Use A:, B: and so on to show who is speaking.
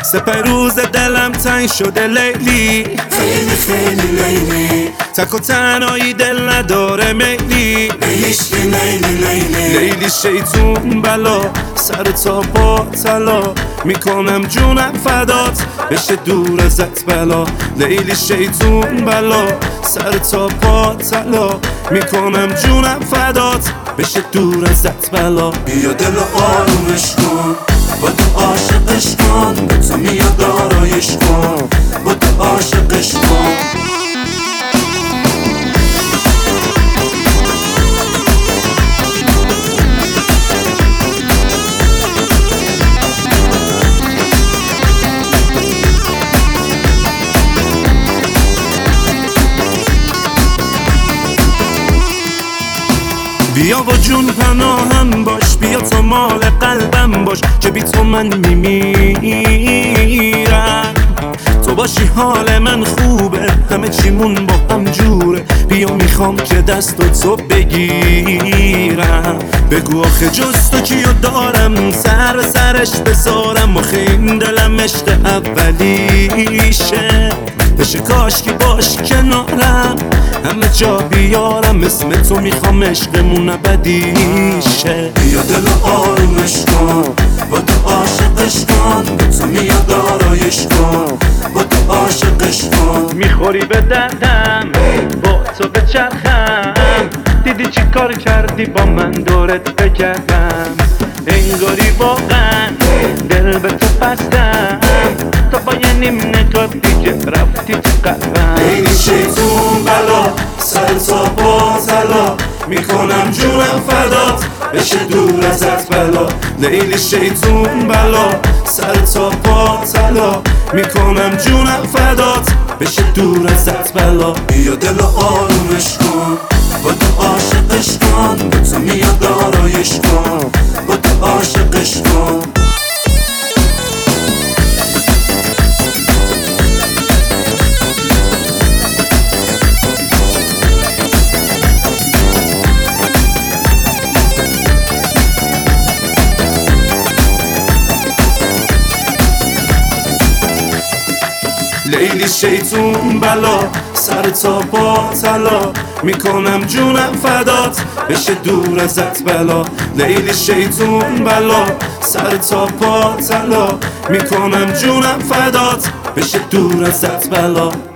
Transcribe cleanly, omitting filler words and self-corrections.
A: سپروز دلم تنگ شده لیلی،
B: خیلی خیلی لیلی،
A: تک و تنهایی دل نداره میلی،
B: لیلیش که لیلی
A: لیلی شیطون بلا، سر تا پا طلا، میکنم جونم فدات بشه دور ازت بلا. لیلی شیطون بلا، سر تا پا طلا، میکنم جونم فدات بشه دور ازت بلا.
B: بیا دل آرومش کن، با تو عاشقش کن، به تو میاد آرایش کن، با تو عاشقش کن.
A: بیا با جون پناهم باش، بیا تا مال قلبم باش که بی تو من میمیرم. تو باشی حال من خوبه، همه چیمون با هم جوره، بیا میخوام که دست تو بگیرم. بگو آخه جز تو کیو دارم، سر به سرش بذارم، آخه این دلم عشق اولیشه، بشه کاش که باش کنارم، همه جا بیارم اسم تو، میخوام عشقمون ابدیشه.
B: بیا دل آرومش کن، با تو عاشقش کن، به تو میاد آرایش کن، با تو عاشقش کن.
A: میخوری به دردم، با تو بچرخم، دیدی چی کار کردی با من دورت بگردم، انگاری واقعا دل به تو بستم، تا با یه نیم نگاه دیگه رفتی تو قلبم.
B: لیلی شیطون بلا، سر تا پا طلا، میکنم جونم فدات بشه دور ازت بلا.
A: لیلی شیطون بلا، سر تا پا طلا، میکنم جونم فدات بشه دور ازت بلا.
B: بیا دل آرومش کن، با تو عاشقش کن، به تو میاد آرایش کن، با تو عاشقش کن.
A: لیلی شیطون بلا، سر تا پا طلا، میکنم جونم فدات بشه دور ازت بلا. لیلی شیطون بلا، سر تا پا طلا، میکنم جونم فدات بشه دور ازت بلا.